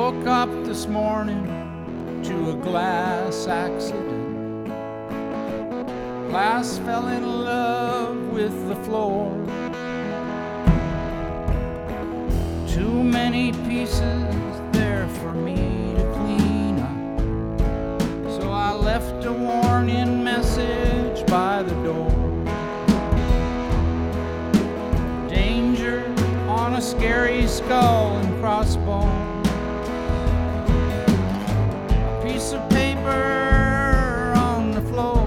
Woke up this morning to a glass accident. Glass fell in love with the floor. Too many pieces there for me to clean up, so I left a warning message by the door. Danger on a scary skull and crossbone. A piece of paper on the floor,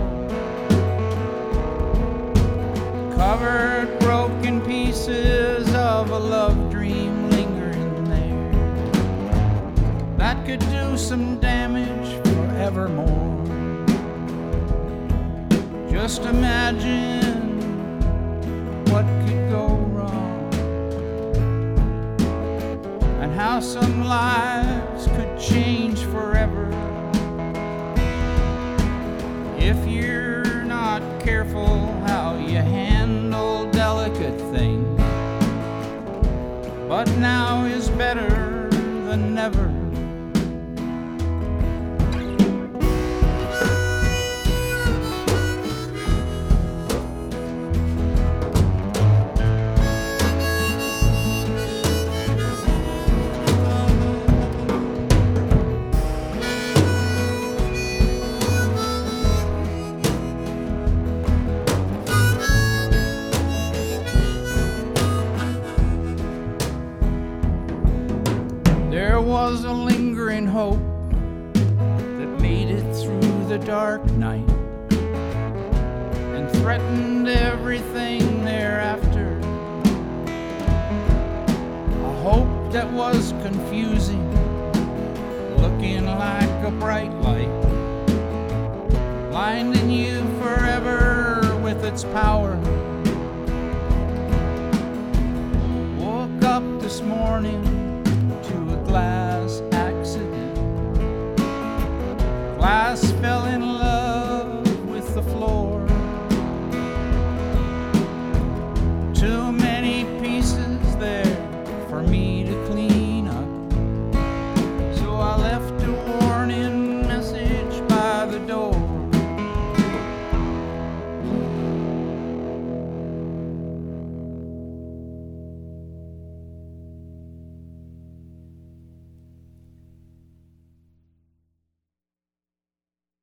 covered broken pieces of a love dream lingering there that could do some damage forevermore. Just imagine what could go wrong, and how some lives could change forever if you're not careful how you handle delicate things. But now is better than never. There was a lingering hope that made it through the dark night and threatened everything thereafter. A hope that was confusing, looking like a bright light, blinding you forever with its power. Woke up this morning